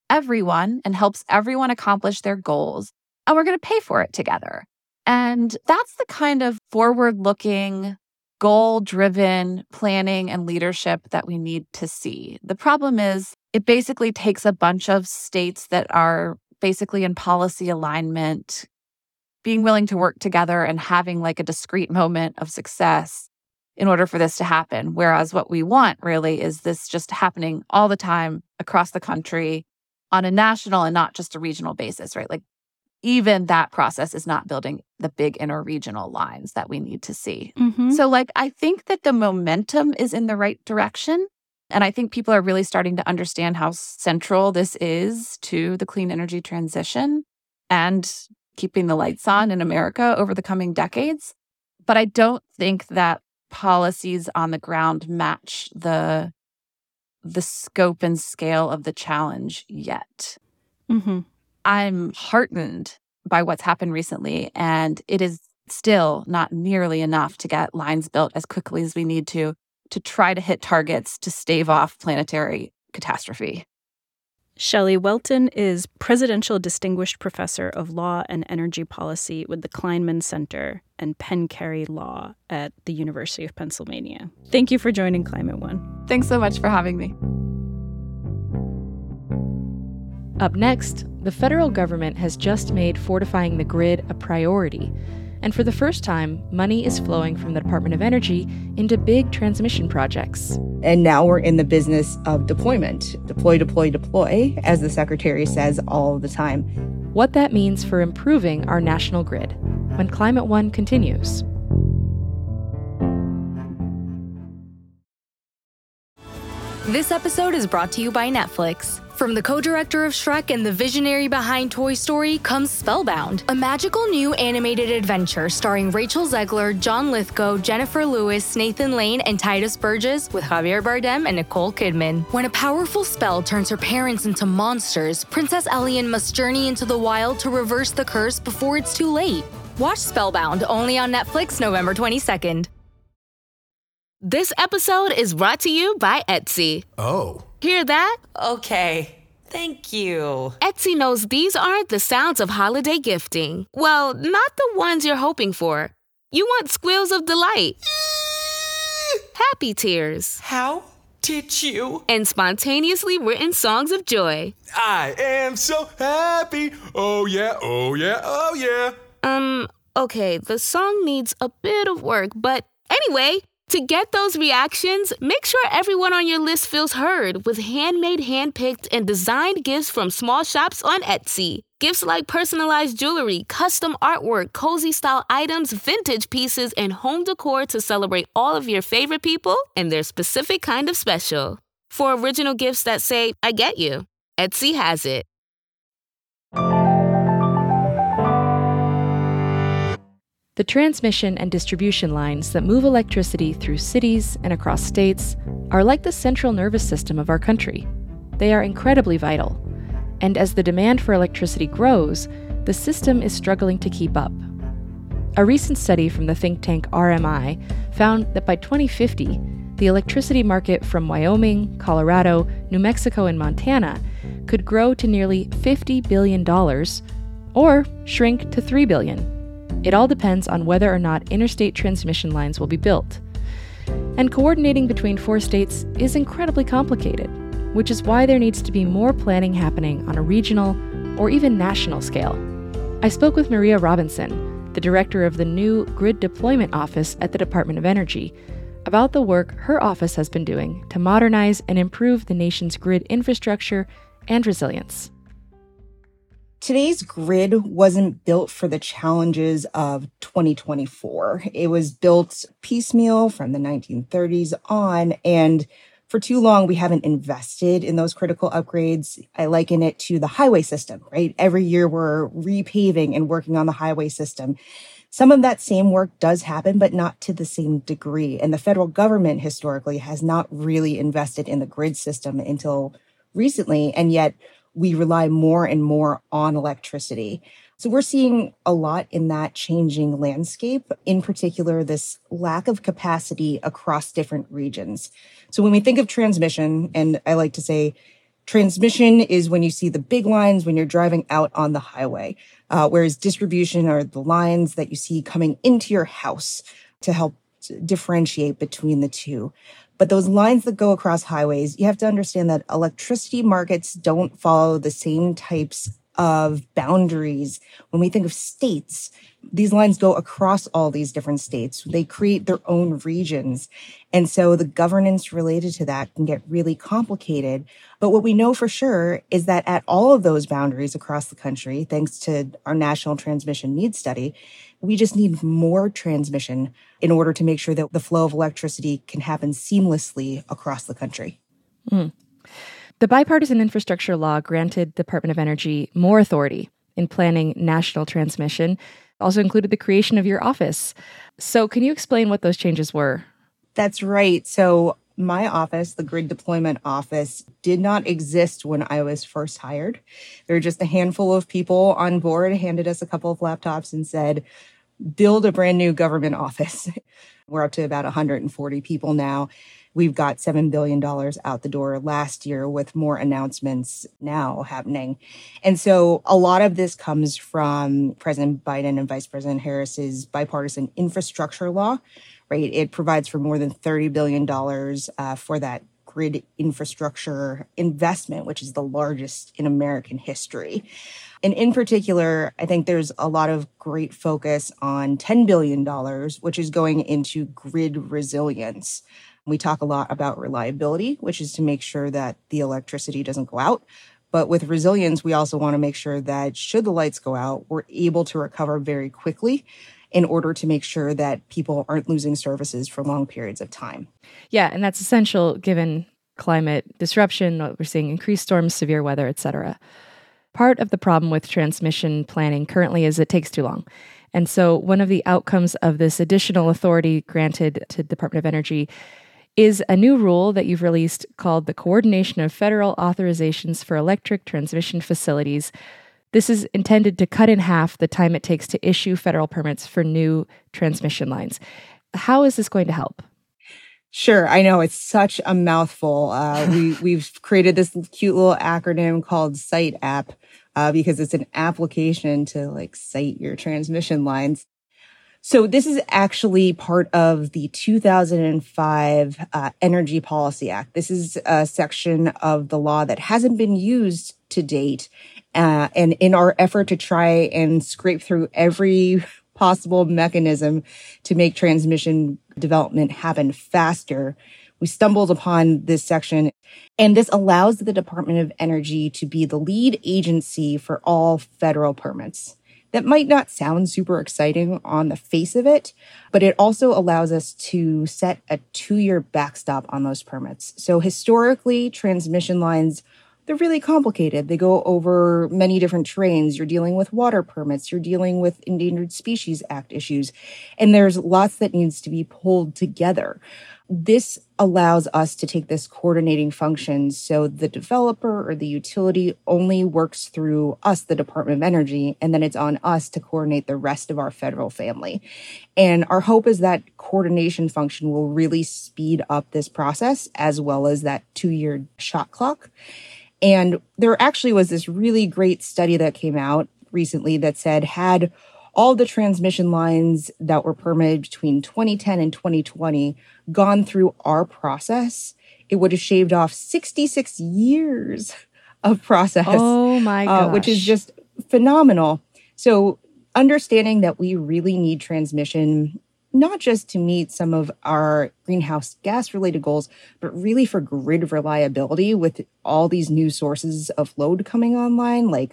Speaker 4: everyone and helps everyone accomplish their goals. And we're going to pay for it together. And that's the kind of forward-looking, goal-driven planning and leadership that we need to see. The problem is it basically takes a bunch of states that are basically in policy alignment, being willing to work together and having like a discrete moment of success in order for this to happen. Whereas what we want really is this just happening all the time across the country on a national and not just a regional basis, right? Like even that process is not building the big interregional lines that we need to see.
Speaker 2: Mm-hmm.
Speaker 4: So like, I think that the momentum is in the right direction. And I think people are really starting to understand how central this is to the clean energy transition and keeping the lights on in America over the coming decades. But I don't think that policies on the ground match the scope and scale of the challenge yet.
Speaker 2: Mm-hmm.
Speaker 4: I'm heartened by what's happened recently, and it is still not nearly enough to get lines built as quickly as we need to try to hit targets to stave off planetary catastrophe.
Speaker 2: Shelley Welton is Presidential Distinguished Professor of Law and Energy Policy with the Kleinman Center and Penn Carey Law at the University of Pennsylvania. Thank you for joining Climate One.
Speaker 4: Thanks so much for having me.
Speaker 3: Up next, the federal government has just made fortifying the grid a priority. And for the first time, money is flowing from the Department of Energy into big transmission projects.
Speaker 16: And now we're in the business of deployment. Deploy, deploy, deploy, as the Secretary says all the time.
Speaker 3: What that means for improving our national grid when Climate One continues.
Speaker 17: This episode is brought to you by Netflix. From the co-director of Shrek and the visionary behind Toy Story comes Spellbound, a magical new animated adventure starring Rachel Zegler, John Lithgow, Jennifer Lewis, Nathan Lane, and Titus Burgess with Javier Bardem and Nicole Kidman. When a powerful spell turns her parents into monsters, Princess Elian must journey into the wild to reverse the curse before it's too late. Watch Spellbound only on Netflix November 22nd.
Speaker 18: This episode is brought to you by Etsy.
Speaker 19: Oh.
Speaker 18: Hear that?
Speaker 19: Okay. Thank you.
Speaker 18: Etsy knows these aren't the sounds of holiday gifting. Well, not the ones you're hoping for. You want squeals of delight. Happy tears.
Speaker 19: How did you?
Speaker 18: And spontaneously written songs of joy.
Speaker 19: I am so happy. Oh yeah, oh yeah, oh yeah.
Speaker 18: Okay, the song needs a bit of work, but anyway, to get those reactions, make sure everyone on your list feels heard with handmade, handpicked, and designed gifts from small shops on Etsy. Gifts like personalized jewelry, custom artwork, cozy style items, vintage pieces, and home decor to celebrate all of your favorite people and their specific kind of special. For original gifts that say, I get you, Etsy has it.
Speaker 3: The transmission and distribution lines that move electricity through cities and across states are like the central nervous system of our country. They are incredibly vital. And as the demand for electricity grows, the system is struggling to keep up. A recent study from the think tank RMI found that by 2050, the electricity market from Wyoming, Colorado, New Mexico, and Montana could grow to nearly $50 billion or shrink to $3 billion. It all depends on whether or not interstate transmission lines will be built. And coordinating between 4 states is incredibly complicated, which is why there needs to be more planning happening on a regional or even national scale. I spoke with Maria Robinson, the director of the new Grid Deployment Office at the Department of Energy, about the work her office has been doing to modernize and improve the nation's grid infrastructure and resilience.
Speaker 16: Today's grid wasn't built for the challenges of 2024. It was built piecemeal from the 1930s on, and for too long, we haven't invested in those critical upgrades. I liken it to the highway system, right? Every year we're repaving and working on the highway system. Some of that same work does happen, but not to the same degree. And the federal government historically has not really invested in the grid system until recently, and yet we rely more and more on electricity. So we're seeing a lot in that changing landscape, in particular, this lack of capacity across different regions. So when we think of transmission, and I like to say Transmission is when you see the big lines when you're driving out on the highway, whereas distribution are the lines that you see coming into your house to help differentiate between the two. But those lines that go across highways, you have to understand that electricity markets don't follow the same types of boundaries. When we think of states, these lines go across all these different states. They create their own regions. And so the governance related to that can get really complicated. But what we know for sure is that at all of those boundaries across the country, thanks to our National Transmission Needs Study, we just need more transmission in order to make sure that the flow of electricity can happen seamlessly across the country.
Speaker 3: Mm. The bipartisan infrastructure law granted the Department of Energy more authority in planning national transmission, also included the creation of your office. So can you explain what those changes were?
Speaker 16: That's right. So my office, the Grid Deployment Office, did not exist when I was first hired. There were just a handful of people on board, handed us a couple of laptops and said, build a brand new government office. We're up to about 140 people now. We've got $7 billion out the door last year with more announcements now happening. And so a lot of this comes from President Biden and Vice President Harris's bipartisan infrastructure law, right? It provides for more than $30 billion for that grid infrastructure investment, which is the largest in American history. And in particular, I think there's a lot of great focus on $10 billion, which is going into grid resilience. We talk a lot about reliability, which is to make sure that the electricity doesn't go out. But with resilience, we also want to make sure that should the lights go out, we're able to recover very quickly in order to make sure that people aren't losing services for long periods of time.
Speaker 3: Yeah, and that's essential given climate disruption. We're seeing increased storms, severe weather, et cetera. Part of the problem with transmission planning currently is it takes too long. And so one of the outcomes of this additional authority granted to the Department of Energy is a new rule that you've released called the Coordination of Federal Authorizations for Electric Transmission Facilities. This is intended to cut in half the time it takes to issue federal permits for new transmission lines. How is this going to help?
Speaker 16: Sure. I know it's such a mouthful. We've created this cute little acronym called SITE app because it's an application to site your transmission lines. So this is actually part of the 2005 Energy Policy Act. This is a section of the law that hasn't been used to date. And in our effort to try and scrape through every possible mechanism to make transmission development happen faster, we stumbled upon this section. And this allows the Department of Energy to be the lead agency for all federal permits. That might not sound super exciting on the face of it, but it also allows us to set a 2-year backstop on those permits. So historically, transmission lines, they're really complicated. They go over many different terrains. You're dealing with water permits. You're dealing with Endangered Species Act issues. And there's lots that needs to be pulled together. This allows us to take this coordinating function so the developer or the utility only works through us, the Department of Energy, and then it's on us to coordinate the rest of our federal family. And our hope is that coordination function will really speed up this process as well as that 2-year shot clock. And there actually was this really great study that came out recently that said had all the transmission lines that were permitted between 2010 and 2020 gone through our process, it would have shaved off 66 years of process.
Speaker 3: Oh my gosh.
Speaker 16: Which is just phenomenal. So understanding that we really need transmission, not just to meet some of our greenhouse gas related goals, but really for grid reliability with all these new sources of load coming online, like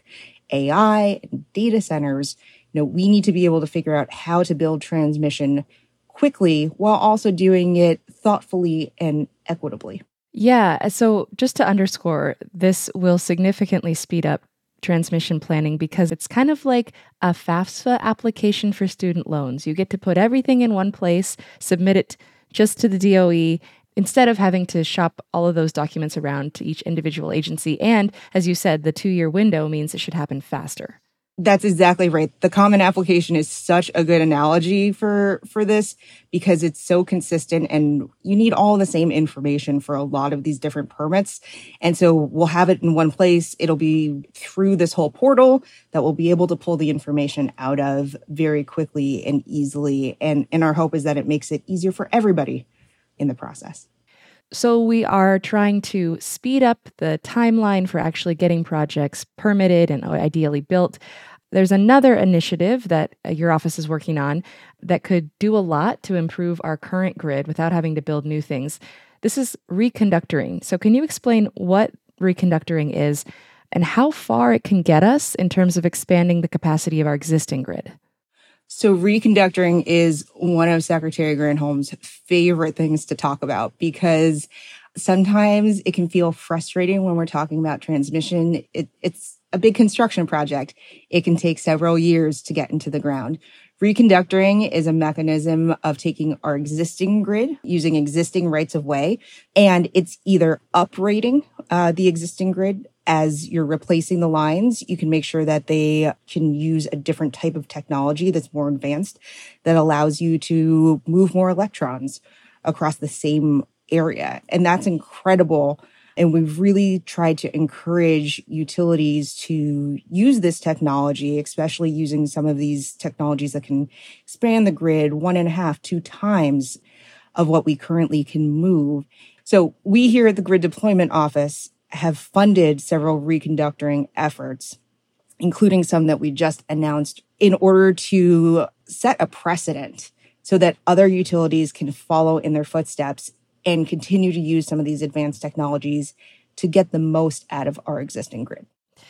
Speaker 16: AI and data centers. We need to be able to figure out how to build transmission quickly while also doing it thoughtfully and equitably.
Speaker 3: Yeah. So just to underscore, this will significantly speed up transmission planning because it's kind of like a FAFSA application for student loans. You get to put everything in one place, submit it just to the DOE, instead of having to shop all of those documents around to each individual agency. And as you said, the 2-year window means it should happen faster.
Speaker 16: That's exactly right. The common application is such a good analogy for this because it's so consistent and you need all the same information for a lot of these different permits. And so we'll have it in one place. It'll be through this whole portal that we'll be able to pull the information out of very quickly and easily. And our hope is that it makes it easier for everybody in the process.
Speaker 3: So we are trying to speed up the timeline for actually getting projects permitted and ideally built. There's another initiative that your office is working on that could do a lot to improve our current grid without having to build new things. This is reconductoring. So can you explain what reconductoring is and how far it can get us in terms of expanding the capacity of our existing grid?
Speaker 16: So reconductoring is one of Secretary Granholm's favorite things to talk about because sometimes it can feel frustrating when we're talking about transmission. It's a big construction project. It can take several years to get into the ground. Reconductoring is a mechanism of taking our existing grid, using existing rights of way, and it's either uprating the existing grid as you're replacing the lines. You can make sure that they can use a different type of technology that's more advanced that allows you to move more electrons across the same area. And that's incredible. And we've really tried to encourage utilities to use this technology, especially using some of these technologies that can expand the grid 1.5, 2 times of what we currently can move. So we here at the Grid Deployment Office have funded several reconductoring efforts, including some that we just announced, in order to set a precedent so that other utilities can follow in their footsteps and continue to use some of these advanced technologies to get the most out of our existing grid.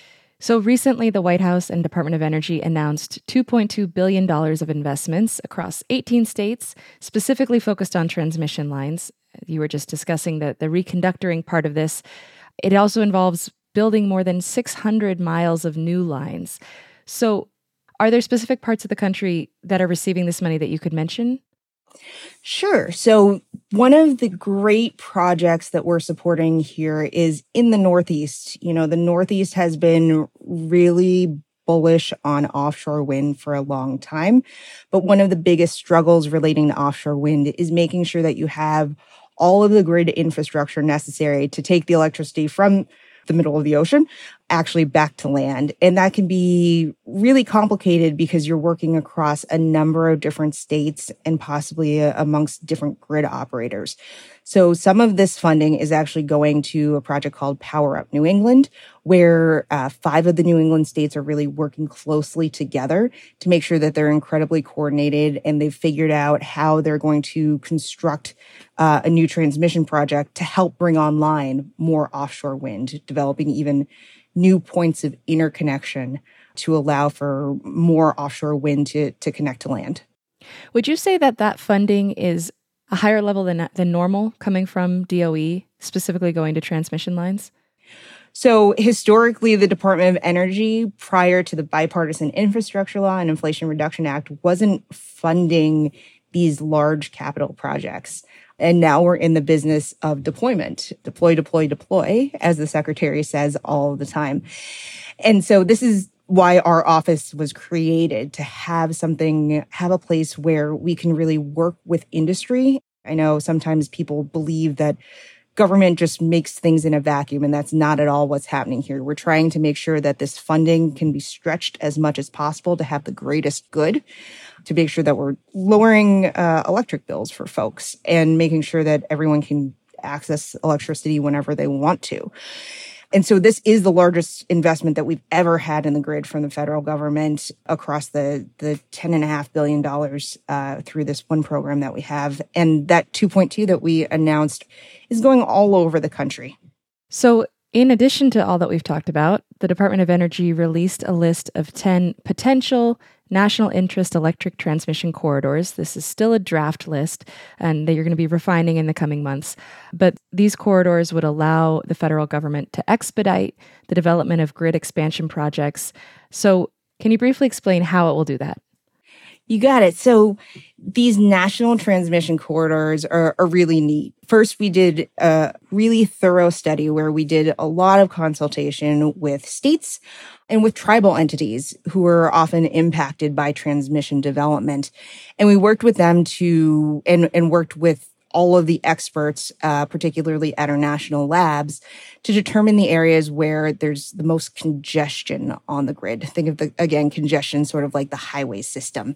Speaker 3: So recently, the White House and Department of Energy announced $2.2 billion of investments across 18 states, specifically focused on transmission lines. You were just discussing the reconductoring part of this. It also involves building more than 600 miles of new lines. So are there specific parts of the country that are receiving this money that you could mention?
Speaker 16: Sure. So one of the great projects that we're supporting here is in the Northeast. You know, the Northeast has been really bullish on offshore wind for a long time. But one of the biggest struggles relating to offshore wind is making sure that you have all of the grid infrastructure necessary to take the electricity from the middle of the ocean actually back to land. And that can be really complicated because you're working across a number of different states and possibly amongst different grid operators. So some of this funding is actually going to a project called Power Up New England, where 5 of the New England states are really working closely together to make sure that they're incredibly coordinated and they've figured out how they're going to construct a new transmission project to help bring online more offshore wind, developing even new points of interconnection to allow for more offshore wind to connect to land.
Speaker 3: Would you say that funding is a higher level than normal coming from DOE, specifically going to transmission lines?
Speaker 16: So historically, the Department of Energy, prior to the Bipartisan Infrastructure Law and Inflation Reduction Act, wasn't funding these large capital projects. And now we're in the business of deployment. Deploy, deploy, deploy, as the secretary says all the time. And so this is why our office was created, to have a place where we can really work with industry. I know sometimes people believe that government just makes things in a vacuum, and that's not at all what's happening here. We're trying to make sure that this funding can be stretched as much as possible to have the greatest good, to make sure that we're lowering electric bills for folks and making sure that everyone can access electricity whenever they want to. And so this is the largest investment that we've ever had in the grid from the federal government across the $10.5 billion through this one program that we have. And that 2.2 that we announced is going all over the country.
Speaker 3: So in addition to all that we've talked about, the Department of Energy released a list of 10 potential national interest electric transmission corridors. This is still a draft list, and that you're going to be refining in the coming months. But these corridors would allow the federal government to expedite the development of grid expansion projects. So can you briefly explain how it will do that?
Speaker 16: You got it. So these national transmission corridors are really neat. First, we did a really thorough study where we did a lot of consultation with states and with tribal entities who are often impacted by transmission development. And we worked with them and worked with all of the experts, particularly at our national labs, to determine the areas where there's the most congestion on the grid. Think of congestion sort of like the highway system.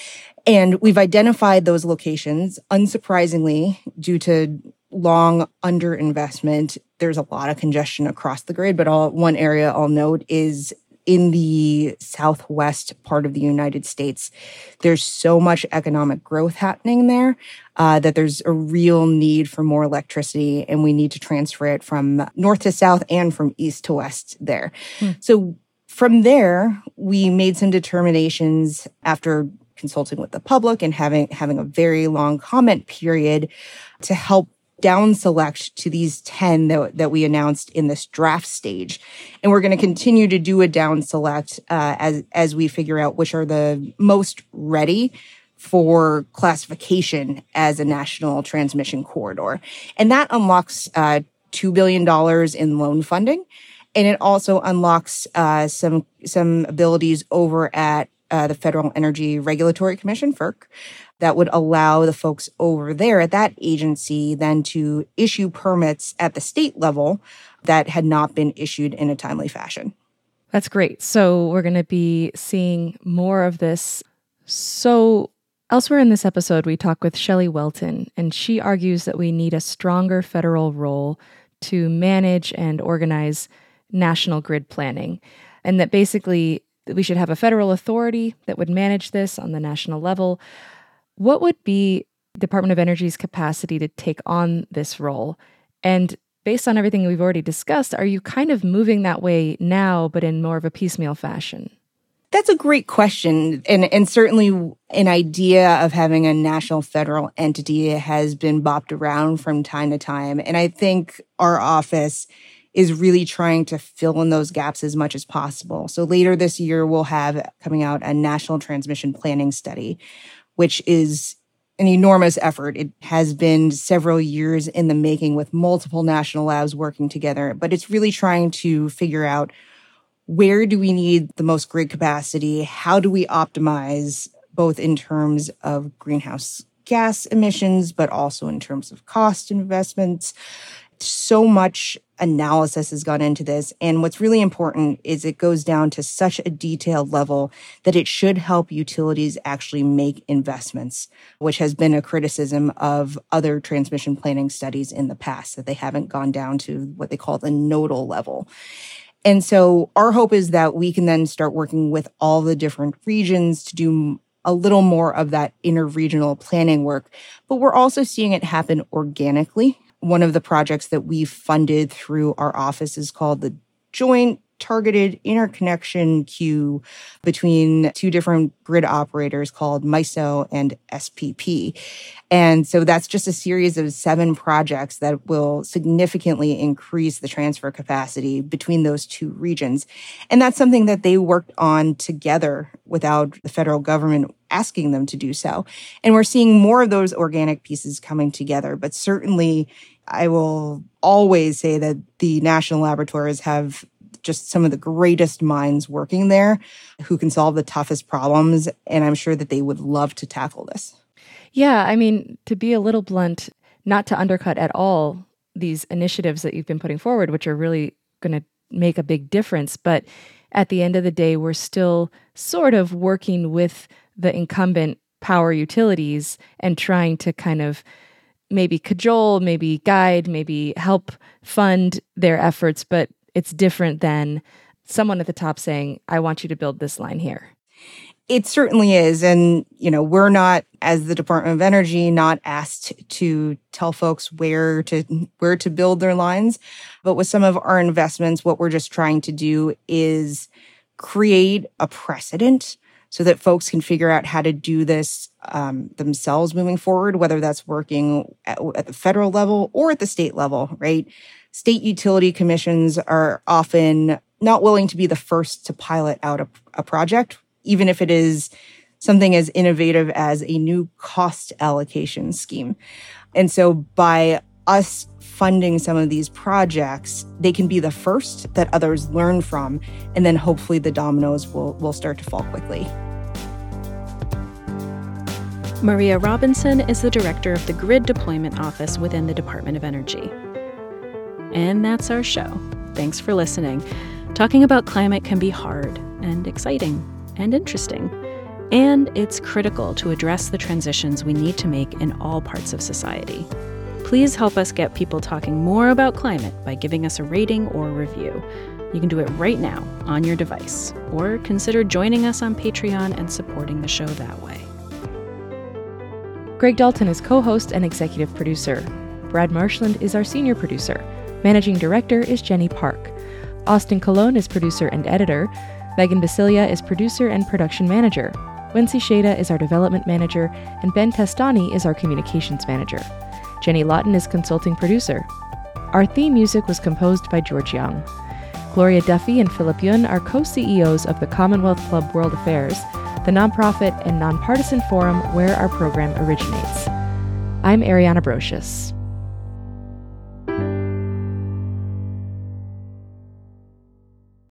Speaker 16: And we've identified those locations. Unsurprisingly, due to long underinvestment, there's a lot of congestion across the grid. But one area I'll note is in the southwest part of the United States. There's so much economic growth happening there that there's a real need for more electricity, and we need to transfer it from north to south and from east to west there. So from there, we made some determinations after consulting with the public and having a very long comment period to help down select to these 10 that we announced in this draft stage. And we're going to continue to do a down select as we figure out which are the most ready for classification as a national transmission corridor. And that unlocks $2 billion in loan funding. And it also unlocks some abilities over at the Federal Energy Regulatory Commission, FERC, that would allow the folks over there at that agency then to issue permits at the state level that had not been issued in a timely fashion.
Speaker 3: That's great. So we're going to be seeing more of this. So elsewhere in this episode, we talk with Shelley Welton, and she argues that we need a stronger federal role to manage and organize national grid planning, and that basically we should have a federal authority that would manage this on the national level. What would be Department of Energy's capacity to take on this role? And based on everything we've already discussed, are you kind of moving that way now, but in more of a piecemeal fashion?
Speaker 16: That's a great question. And certainly an idea of having a national federal entity has been bopped around from time to time. And I think our office is really trying to fill in those gaps as much as possible. So later this year, we'll have coming out a national transmission planning study, which is an enormous effort. It has been several years in the making with multiple national labs working together, but it's really trying to figure out where do we need the most grid capacity? How do we optimize both in terms of greenhouse gas emissions, but also in terms of cost investments? So much analysis has gone into this. And what's really important is it goes down to such a detailed level that it should help utilities actually make investments, which has been a criticism of other transmission planning studies in the past, that they haven't gone down to what they call the nodal level. And so our hope is that we can then start working with all the different regions to do a little more of that interregional planning work. But we're also seeing it happen organically. One of the projects that we funded through our office is called the Joint Targeted Interconnection Queue between two different grid operators called MISO and SPP. And so that's just a series of 7 projects that will significantly increase the transfer capacity between those two regions. And that's something that they worked on together without the federal government asking them to do so. And we're seeing more of those organic pieces coming together. But certainly, I will always say that the national laboratories have just some of the greatest minds working there who can solve the toughest problems. And I'm sure that they would love to tackle this.
Speaker 3: Yeah, I mean, to be a little blunt, not to undercut at all these initiatives that you've been putting forward, which are really going to make a big difference. But at the end of the day, we're still sort of working with the incumbent power utilities and trying to kind of maybe cajole, maybe guide, maybe help fund their efforts. But it's different than someone at the top saying, I want you to build this line here.
Speaker 16: It certainly is. And, we're not, as the Department of Energy, not asked to tell folks where to build their lines. But with some of our investments, what we're just trying to do is create a precedent so that folks can figure out how to do this themselves moving forward, whether that's working at the federal level or at the state level, right? State utility commissions are often not willing to be the first to pilot out a project, even if it is something as innovative as a new cost allocation scheme. And so by us funding some of these projects, they can be the first that others learn from, and then hopefully the dominoes will start to fall quickly.
Speaker 2: Maria Robinson is the director of the Grid Deployment Office within the Department of Energy. And that's our show. Thanks for listening. Talking about climate can be hard and exciting and interesting. And it's critical to address the transitions we need to make in all parts of society. Please help us get people talking more about climate by giving us a rating or review. You can do it right now on your device, or consider joining us on Patreon and supporting the show that way.
Speaker 3: Greg Dalton is co-host and executive producer. Brad Marshland is our senior producer. Managing director is Jenny Park. Austin Colon is producer and editor. Megan Basilia is producer and production manager. Wency Shada is our development manager, and Ben Testani is our communications manager. Jenny Lawton is consulting producer. Our theme music was composed by George Young. Gloria Duffy and Philip Yun are co-CEOs of the Commonwealth Club World Affairs, the nonprofit and nonpartisan forum where our program originates. I'm Ariana Brocious.